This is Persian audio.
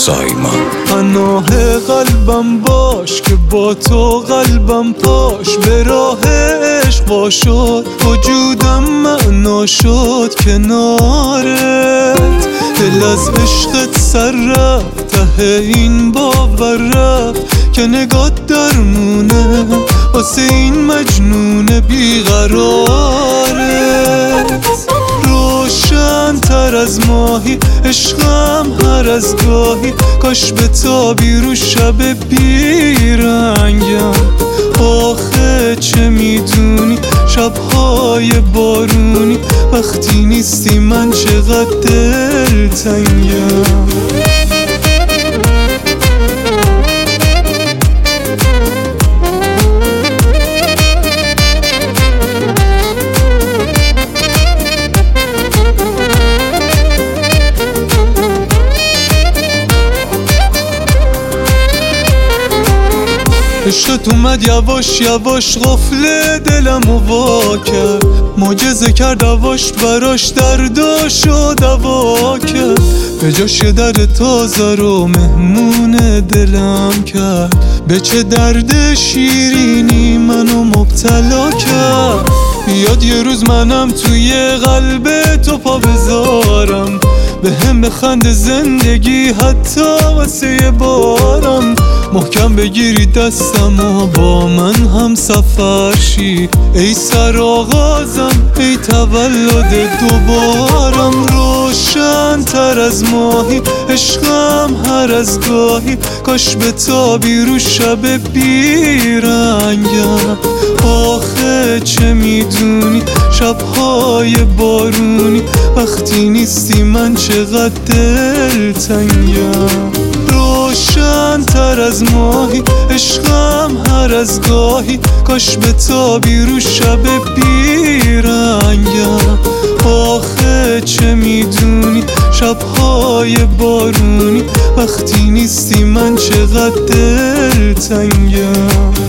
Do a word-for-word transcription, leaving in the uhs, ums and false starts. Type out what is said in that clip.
سایمان. پناه قلبم باش که با تو قلبم پاش، به راه عشق وا شد وجودم معنا شد کنارت. دل از عشقت سر رفت ته این باور رفت که نگات درمونه واسه این مجنون بیقرارت. روشن تر از ماهی عشقم هر از گاهی، کاش به تابی رو شب بیرنگم. آخه چه میدونی شبهای بارونی وقتی نیستی من چقدر دلتنگم. عشقت اومد یواش یواش قفل دلمو وا کرد، معجزه کرد دواش براش درداشو دوا کرد. به جاش یه در تازه رو مهمون دلم کرد، به چه درد شیرینی منو مبتلا کرد. یاد یه روز منم توی قلب تو پا بذارم، به هم بخند زندگی حتی واسه یه بارم. محکم بگیری دستم و با من هم سفر شی، ای سرآغازم ای تولد دوبارم. روشن تر از ماهی عشقم هر از گاهی، کاش به تابی رو شب بیرنگم. آخه چه میدونی شبهای بارونی وقتی نیستی من چقدر دلتنگم. روشن تر از ماهی عشقم هر از گاهی، کاش به تابی رو شب بیرنگم. آخه چه میدونی شبهای بارونی وقتی نیستی من چقدر دلتنگم.